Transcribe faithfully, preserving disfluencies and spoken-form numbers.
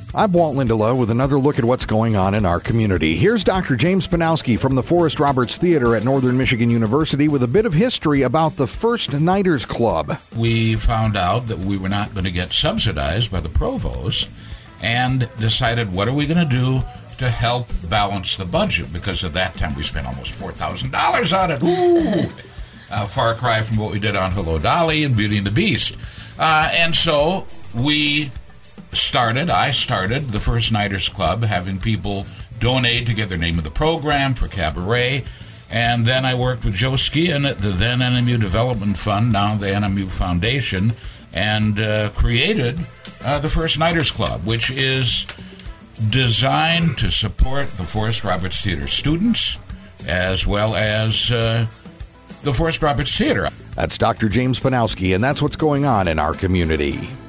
I'm Walt Lindelof with another look at what's going on in our community. Here's Doctor James Panowski from the Forrest Roberts Theater at Northern Michigan University with a bit of history about the First Nighters Club. We found out that we were not going to get subsidized by the provost and decided, what are we going to do to help balance the budget? Because at that time we spent almost four thousand dollars on it. Ooh! A far cry from what we did on Hello, Dolly and Beauty and the Beast. Uh, and so we started, I started the First Nighters Club, having people donate to get their name of the program for cabaret. And then I worked with Joe Skian at the then N M U Development Fund, now the N M U Foundation, and uh, created uh, the First Nighters Club, which is designed to support the Forrest Roberts Theater students as well as uh, the Forrest Roberts Theater. That's Doctor James Panowski, and that's what's going on in our community.